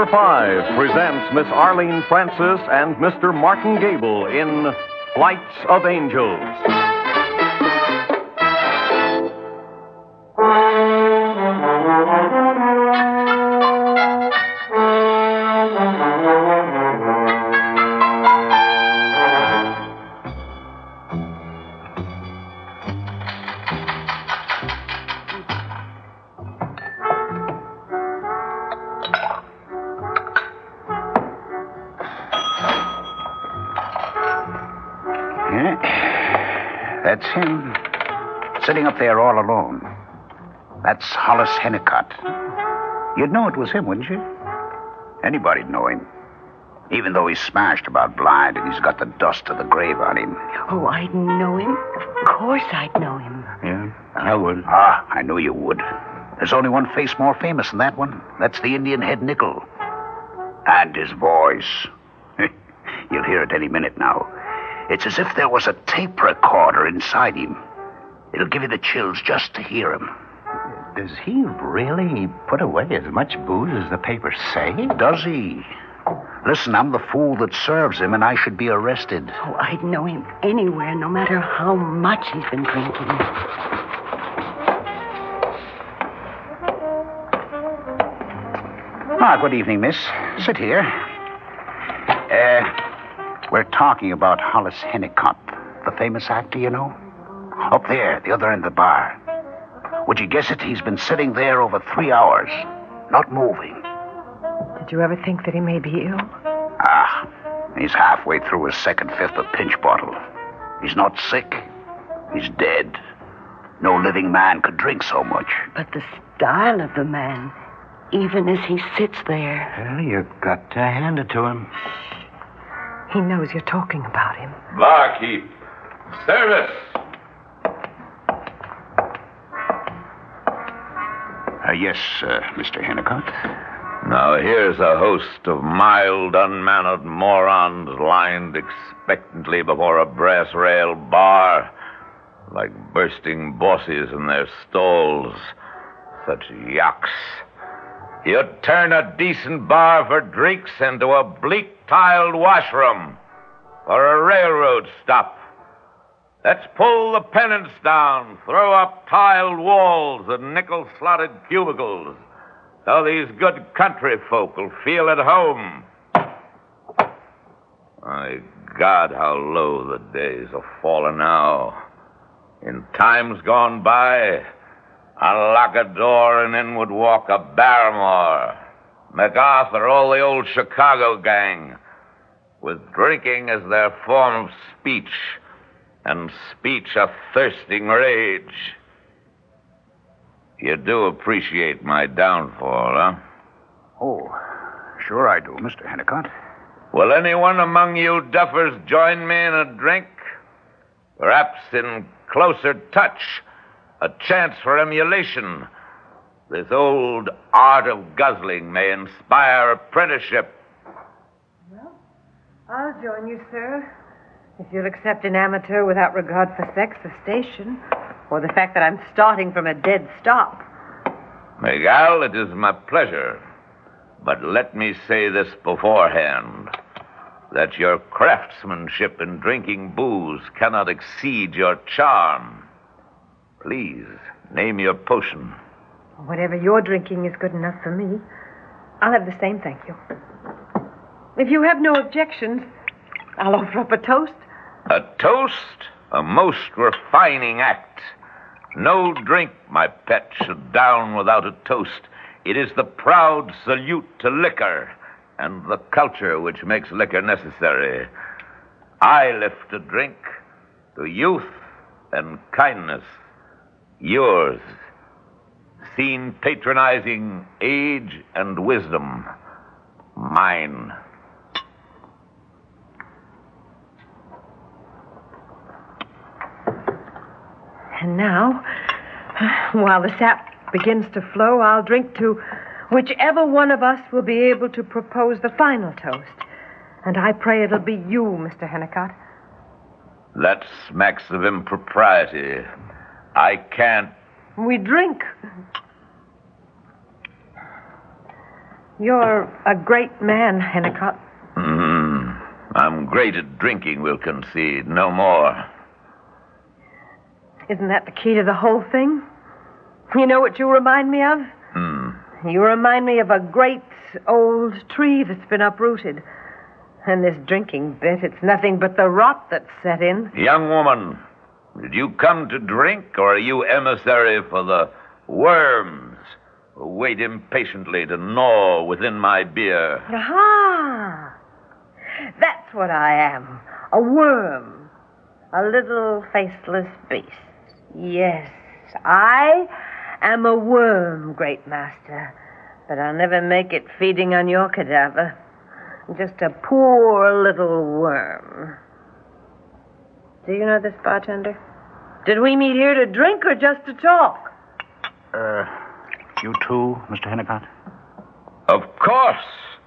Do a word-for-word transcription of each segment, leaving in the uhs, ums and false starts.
Number five presents Miss Arlene Francis and Mister Martin Gable in Flights of Angels. That's him, sitting up there all alone. That's Hollis Hennicott. You'd know it was him, wouldn't you? Anybody'd know him. Even though he's smashed about blind and he's got the dust of the grave on him. Oh, I'd know him. Of course I'd know him. Yeah, I would. Ah, I knew you would. There's only one face more famous than that one. That's the Indian head nickel. And his voice. You'll hear it any minute now. It's as if there was a tape recorder inside him. It'll give you the chills just to hear him. Does he really put away as much booze as the papers say? Does he? Listen, I'm the fool that serves him, and I should be arrested. Oh, I'd know him anywhere, no matter how much he's been drinking. Ah, good evening, miss. Sit here. Uh... We're talking about Hollis Hennicott, the famous actor, you know. Up there, the other end of the bar. Would you guess it? He's been sitting there over three hours, not moving. Did you ever think that he may be ill? Ah, he's halfway through his second fifth of pinch bottle. He's not sick. He's dead. No living man could drink so much. But the style of the man, even as he sits there. Well, you've got to hand it to him. He knows you're talking about him. Barkeep. Service. Uh, yes, uh, Mister Hennicott. Now, here's a host of mild, unmannered morons lined expectantly before a brass rail bar, like bursting bosses in their stalls. Such yucks. You'd turn a decent bar for drinks into a bleak-tiled washroom or a railroad stop. Let's pull the pennants down, throw up tiled walls and nickel-slotted cubicles, so these good country folk will feel at home. My God, how low the days have fallen now. In times gone by, unlock a door and in would walk a Barrymore, MacArthur, all the old Chicago gang, with drinking as their form of speech, and speech a thirsting rage. You do appreciate my downfall, huh? Oh, sure I do, Mister Hennicott. Will anyone among you duffers join me in a drink? Perhaps in closer touch, a chance for emulation. This old art of guzzling may inspire apprenticeship. Well, I'll join you, sir, if you'll accept an amateur without regard for sex or station, or the fact that I'm starting from a dead stop. Miguel, it is my pleasure. But let me say this beforehand, that your craftsmanship in drinking booze cannot exceed your charm. Please, name your potion. Whatever you're drinking is good enough for me. I'll have the same, thank you. If you have no objections, I'll offer up a toast. A toast? A most refining act. No drink, my pet, should down without a toast. It is the proud salute to liquor and the culture which makes liquor necessary. I lift a drink to youth and kindness. Yours, seen patronizing age and wisdom. Mine. And now, while the sap begins to flow, I'll drink to whichever one of us will be able to propose the final toast. And I pray it'll be you, Mister Hennicott. That smacks of impropriety. I can't... We drink You're a great man, Hennicott. Hmm. I'm great at drinking, we'll concede. No more. Isn't that the key to the whole thing? You know what you remind me of? Hmm. You remind me of a great old tree that's been uprooted. And this drinking bit, it's nothing but the rot that's set in. Young woman, did you come to drink, or are you emissary for the worms who wait impatiently to gnaw within my beer? Aha! That's what I am. A worm. A little faceless beast. Yes, I am a worm, great master. But I'll never make it feeding on your cadaver. Just a poor little worm. Do you know this, bartender? Did we meet here to drink or just to talk? Uh, you too, Mister Hennicott? Of course.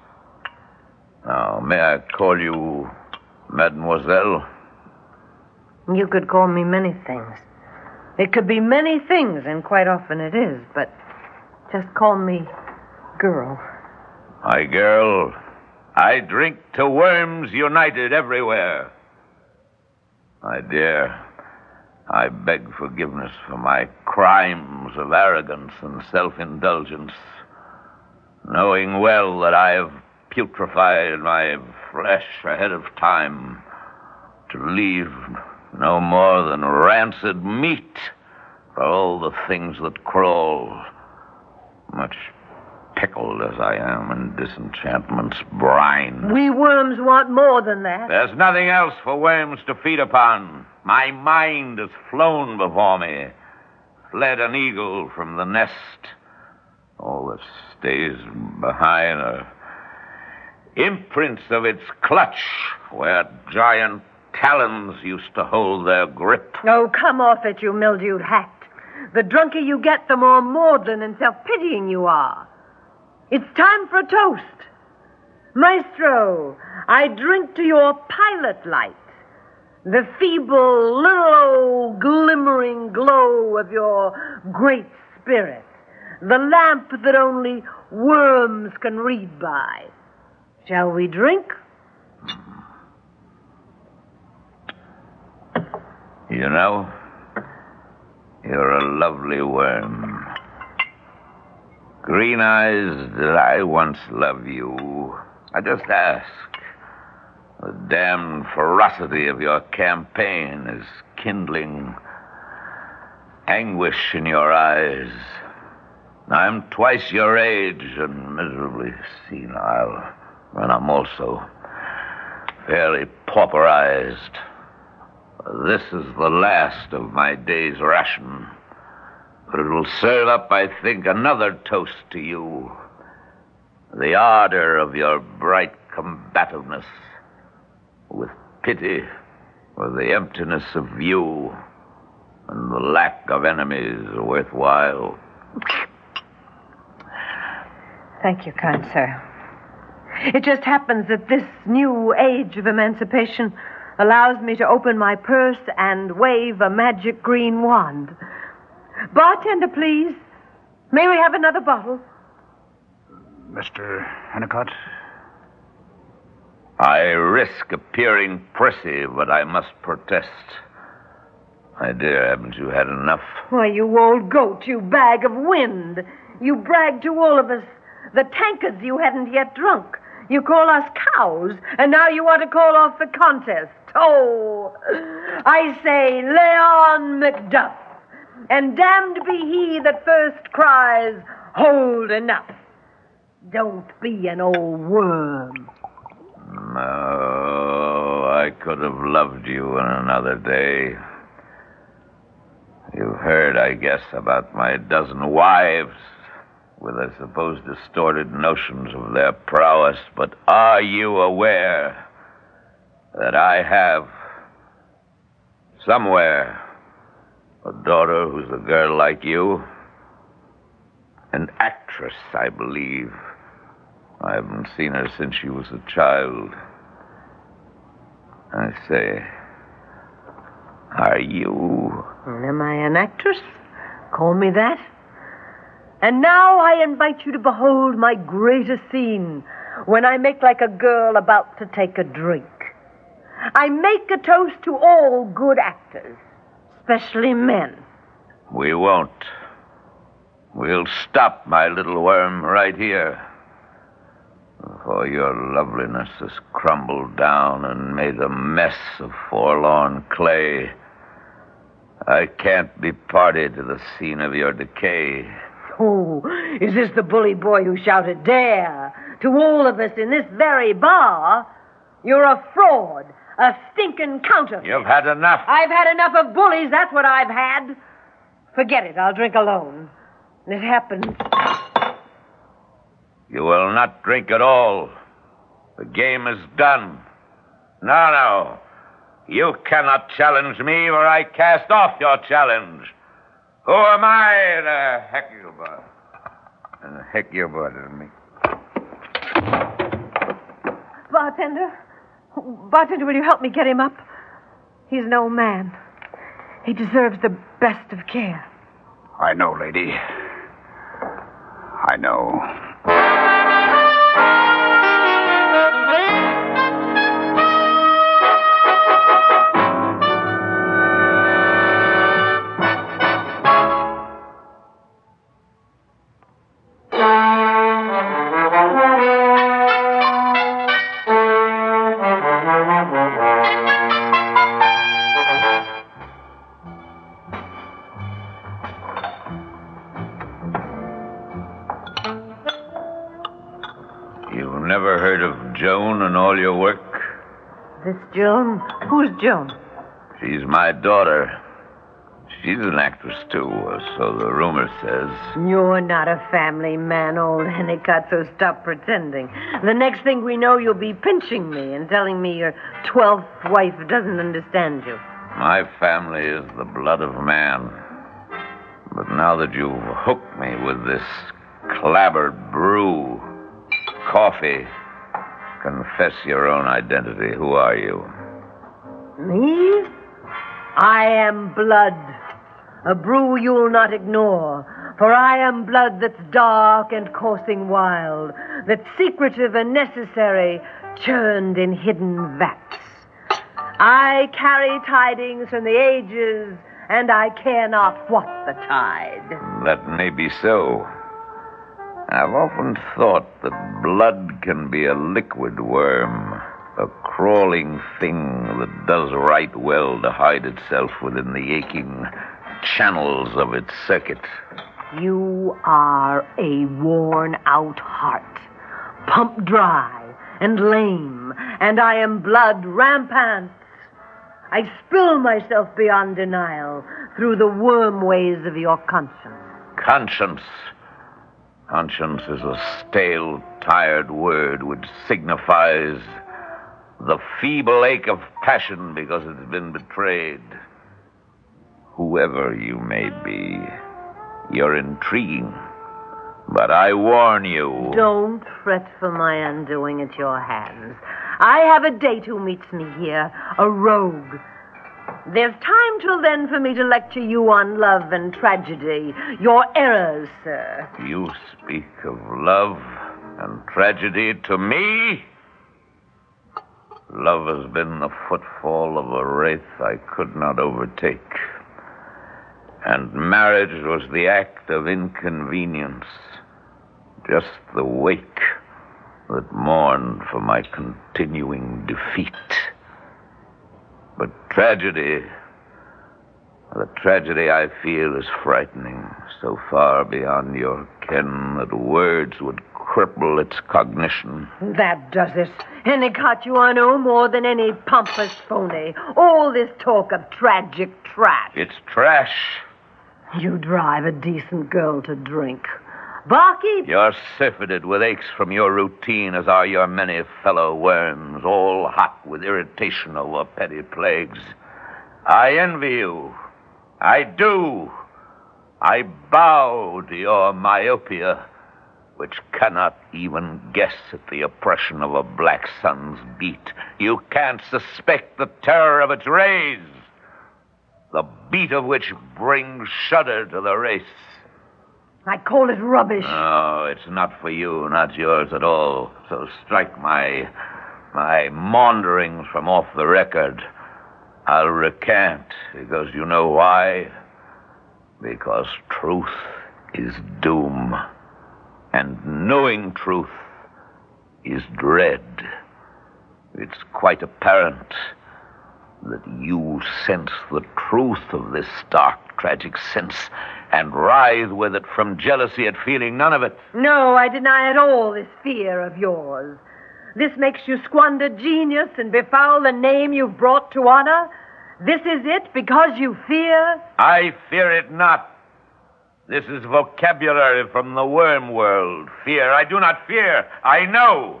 Now, may I call you Mademoiselle? You could call me many things. It could be many things, and quite often it is, but just call me girl. My girl, I drink to worms united everywhere. My dear, I beg forgiveness for my crimes of arrogance and self-indulgence, knowing well that I have putrefied my flesh ahead of time to leave no more than rancid meat for all the things that crawl, much pickled as I am in disenchantment's brine. We worms want more than that. There's nothing else for worms to feed upon. My mind has flown before me, fled an eagle from the nest. All that stays behind are imprints of its clutch, where giant talons used to hold their grip. Oh, come off it, you mildewed hack. The drunker you get, the more maudlin and self-pitying you are. It's time for a toast. Maestro, I drink to your pilot light, the feeble, little old glimmering glow of your great spirit, the lamp that only worms can read by. Shall we drink? You know, you're a lovely worm. Green eyes, did I once love you? I just ask. The damned ferocity of your campaign is kindling anguish in your eyes. I'm twice your age and miserably senile, and I'm also fairly pauperized. This is the last of my day's ration. But it will serve up, I think, another toast to you. The ardor of your bright combativeness, with pity for the emptiness of view and the lack of enemies worthwhile. Thank you, kind sir. It just happens that this new age of emancipation allows me to open my purse and wave a magic green wand. Bartender, please. May we have another bottle? Mister Hennicott? I risk appearing prissy, but I must protest. My dear, haven't you had enough? Why, you old goat, you bag of wind. You bragged to all of us the tankards you hadn't yet drunk. You call us cows, and now you want to call off the contest. Oh, I say, Leon Macduff, and damned be he that first cries, hold enough. Don't be an old worm. No, I could have loved you in another day. You've heard, I guess, about my dozen wives, with, I suppose, distorted notions of their prowess. But are you aware that I have somewhere a daughter who's a girl like you? An actress, I believe. I haven't seen her since she was a child. I say, are you? Am I an actress? Call me that. And now I invite you to behold my greatest scene, when I make like a girl about to take a drink. I make a toast to all good actors, especially men. We won't. We'll stop, my little worm, right here. For your loveliness has crumbled down and made a mess of forlorn clay. I can't be party to the scene of your decay. Oh, is this the bully boy who shouted dare to all of us in this very bar? You're a fraud, a stinking counterfeit. You've had enough. I've had enough of bullies, that's what I've had. Forget it, I'll drink alone. It happens. You will not drink at all. The game is done. No, no. You cannot challenge me, or I cast off your challenge. Who am I to heck you about? And heck you about me. Bartender? Bartender, will you help me get him up? He's an old man. He deserves the best of care. I know, lady. I know. You've never heard of Joan and all your work? This Joan? Who's Joan? She's my daughter. She's an actress, too, or so the rumor says. You're not a family man, old Hennicott, so stop pretending. The next thing we know, you'll be pinching me and telling me your twelfth wife doesn't understand you. My family is the blood of man. But now that you've hooked me with this clabbered brew, coffee, confess your own identity. Who are you? Me? I am blood. A brew you'll not ignore. For I am blood that's dark and coursing wild, that's secretive and necessary, churned in hidden vats. I carry tidings from the ages, and I care not what the tide. That may be so. I've often thought that blood can be a liquid worm, a crawling thing that does right well to hide itself within the aching channels of its circuit. You are a worn-out heart, pumped dry and lame, and I am blood rampant. I spill myself beyond denial through the worm ways of your conscience. Conscience. Conscience is a stale, tired word which signifies the feeble ache of passion because it's been betrayed. Whoever you may be, you're intriguing. But I warn you... Don't fret for my undoing at your hands. I have a date who meets me here, a rogue. There's time till then for me to lecture you on love and tragedy, your errors, sir. You speak of love and tragedy to me? Love has been the footfall of a wraith I could not overtake. And marriage was the act of inconvenience, just the wake that mourned for my continuing defeat. But tragedy, the tragedy I feel is frightening, so far beyond your ken that words would cripple its cognition. That does it. Hennicott, you are no more than any pompous phony. All this talk of tragic trash. It's trash. You drive a decent girl to drink. Barkeep! You're syphilited with aches from your routine, as are your many fellow worms, all hot with irritation over petty plagues. I envy you. I do. I bow to your myopia, which cannot even guess at the oppression of a black sun's beat. You can't suspect the terror of its rays, the beat of which brings shudder to the race. I call it rubbish. No, it's not for you, not yours at all. So strike my my maunderings from off the record. I'll recant, because you know why? Because truth is doom, and knowing truth is dread. It's quite apparent that you sense the truth of this stark, tragic sense and writhe with it from jealousy at feeling none of it. No, I deny at all this fear of yours. This makes you squander genius and befoul the name you've brought to honor. This is it because you fear? I fear it not. This is vocabulary from the worm world. Fear. I do not fear. I know.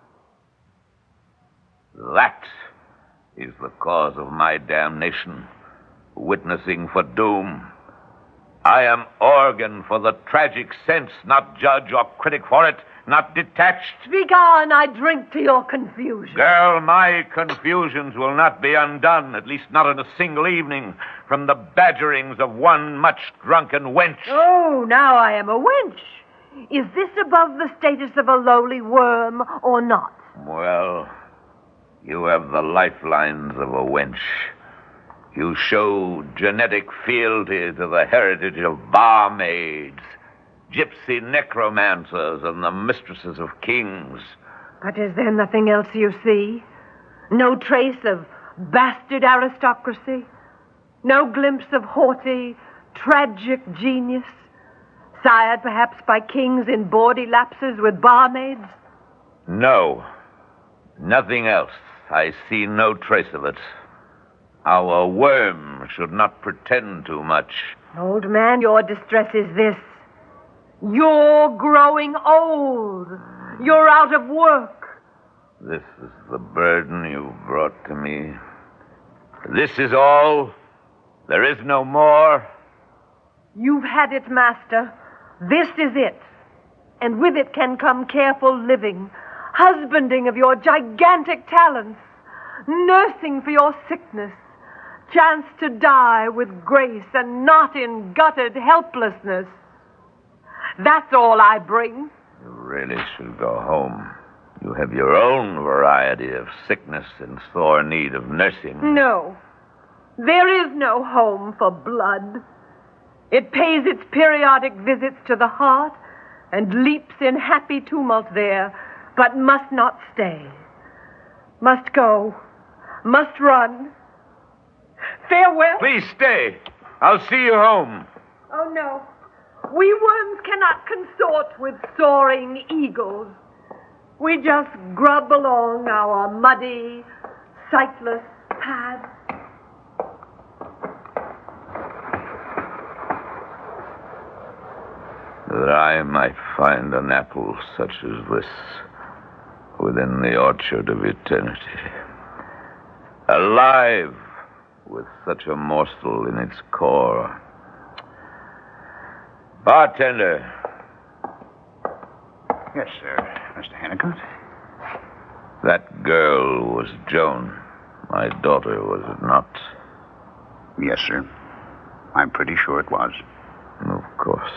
That is the cause of my damnation, witnessing for doom. I am organ for the tragic sense, not judge or critic for it, not detached. Begone, I drink to your confusion. Girl, my confusions will not be undone, at least not in a single evening, from the badgerings of one much drunken wench. Oh, now I am a wench. Is this above the status of a lowly worm or not? Well, you have the lifelines of a wench. You show genetic fealty to the heritage of barmaids, gypsy necromancers, and the mistresses of kings. But is there nothing else you see? No trace of bastard aristocracy? No glimpse of haughty, tragic genius? Sired perhaps by kings in bawdy lapses with barmaids? No. Nothing else. I see no trace of it. Our worm should not pretend too much. Old man, your distress is this. You're growing old. You're out of work. This is the burden you've brought to me. This is all. There is no more. You've had it, master. This is it. And with it can come careful living, husbanding of your gigantic talents, nursing for your sickness, chance to die with grace and not in gutted helplessness. That's all I bring. You really should go home. You have your own variety of sickness in sore need of nursing. No. There is no home for blood. It pays its periodic visits to the heart and leaps in happy tumult there, but must not stay. Must go. Must run. Farewell. Please stay. I'll see you home. Oh, no. We worms cannot consort with soaring eagles. We just grub along our muddy, sightless paths. That I might find an apple such as this within the orchard of eternity, alive with such a morsel in its core. Bartender. Yes, sir, Mister Hennicut. That girl was Joan. My daughter, was it not? Yes, sir. I'm pretty sure it was. Of course.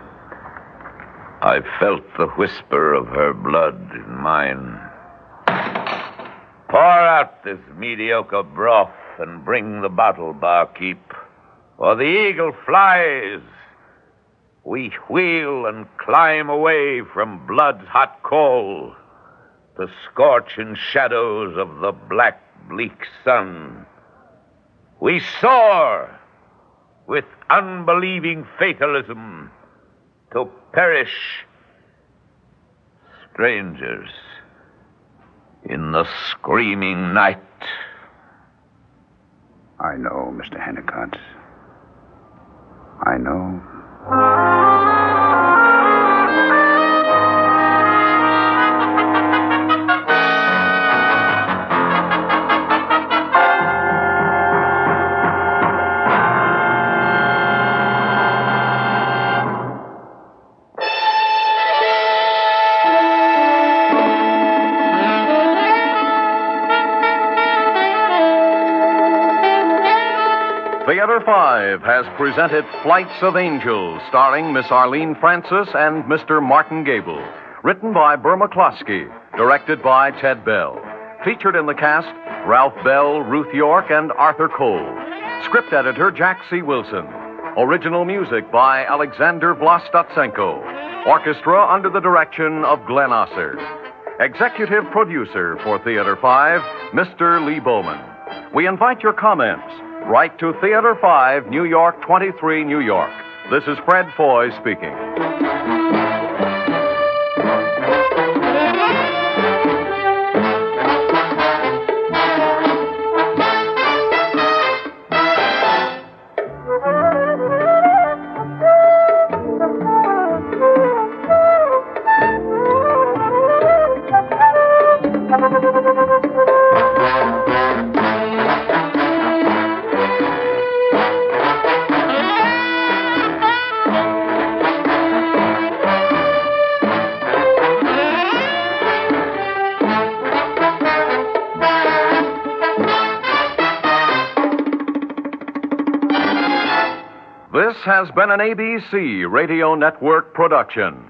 I felt the whisper of her blood in mine. Pour out this mediocre broth and bring the bottle, barkeep, for the eagle flies. We wheel and climb away from blood's hot coal to scorch in shadows of the black, bleak sun. We soar with unbelieving fatalism to perish strangers in the screaming night. I know, Mister Hennicut. I know. The Theater five has presented Flights of Angels, starring Miss Arlene Francis and Mister Martin Gable. Written by Burr McCloskey, directed by Ted Bell. Featured in the cast, Ralph Bell, Ruth York, and Arthur Cole. Script editor, Jack C. Wilson. Original music by Alexander Vlastotsenko. Orchestra under the direction of Glenn Osser. Executive producer for Theater five, Mister Lee Bowman. We invite your comments. Write to Theater five, New York twenty-three, New York. This is Fred Foy speaking. This has been an A B C Radio Network production.